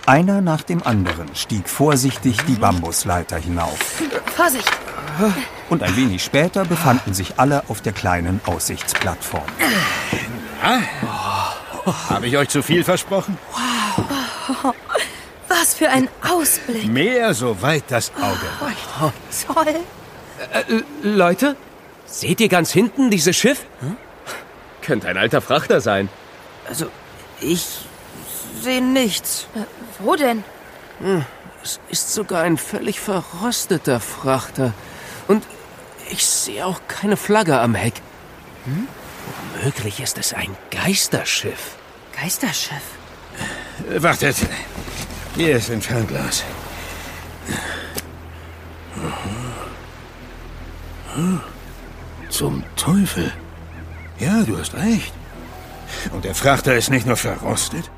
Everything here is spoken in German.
Einer nach dem anderen stieg vorsichtig die Bambusleiter hinauf. Vorsicht! Und ein wenig später befanden sich alle auf der kleinen Aussichtsplattform. Habe ich euch zu viel versprochen? Wow. Was für ein Ausblick! Meer, soweit das Auge reicht. Toll! Leute, seht ihr ganz hinten dieses Schiff? Könnte ein alter Frachter sein. Also, ich sehe nichts. Wo denn? Es ist sogar ein völlig verrosteter Frachter. Und ich sehe auch keine Flagge am Heck. Womöglich ist es ein Geisterschiff. Geisterschiff? Wartet. Hier ist ein Fernglas. Zum Teufel. Ja, du hast recht. Und der Frachter ist nicht nur verrostet,